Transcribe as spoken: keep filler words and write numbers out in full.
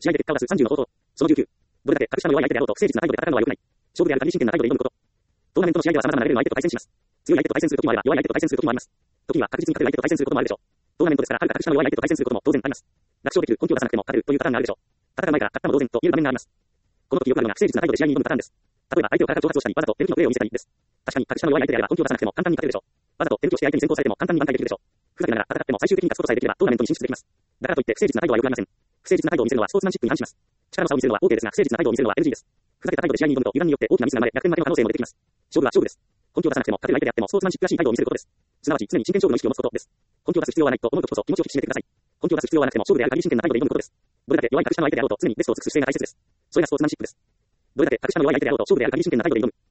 試合で結果を出すさんじゅうの方法。そのじゅうきゅう。どれだけ格下の弱い相手であろうと不誠実な態度で戦うのは良くない。勝負であるかに真剣な態度で挑むこと。トーナメントの試合では様々なレベルの相手と対戦します。強い相手と対戦する時もあれば弱い相手と対戦する時もあります。時には確実に勝てる相手と対戦することもあるでしょう。トーナメントですから、はるか格下の弱い相手と対戦することも当然あります。楽勝できる根拠を出さなくても勝てるというパターンがあるでしょう。戦う前から勝ったも同然という場面があります。この時よくあるのが不誠実な態度で試合に挑むパターンです。例えば相手をからか挑発をしたり、わざと手抜きのプレーを見せたりです。確かに格下の弱い相手であれば根拠を出さなくても簡単に勝てるでしょう。わざと手抜きをして相手に先行されても簡単に挽回できるでしょう。ふざけながら戦っても最終的に勝つことさえできればトーナメントに進出できます。だからといって不誠実な態度は良くありません。不誠実な態度を見せるのはスポーツマンシップに反します。力の差を見せるのは OK ですが、不誠実な態度を見せるのは エヌジー です。ふざけた態度で試合に挑むと油断によって大きなミスが生まれ、逆転負けの可能性も出てきます。勝負は勝負です。根拠を出さなくても勝てる相手であってもスポーツマンシップらしい態度を見せることです。すなわち常に真剣勝負の意識を持つことです。根拠を出す必要はないと思うときこそ気持ちを引き締めてください。根拠を出す必要はなくても勝負である限り真剣な態度で挑むことです。どれだけ弱い格下の相手であろうと常にベストを尽くす姿勢が大切です。それがスポーツマンシップです。どれだけ格下の弱い相手であろうと勝負である限り真剣な態度で挑む。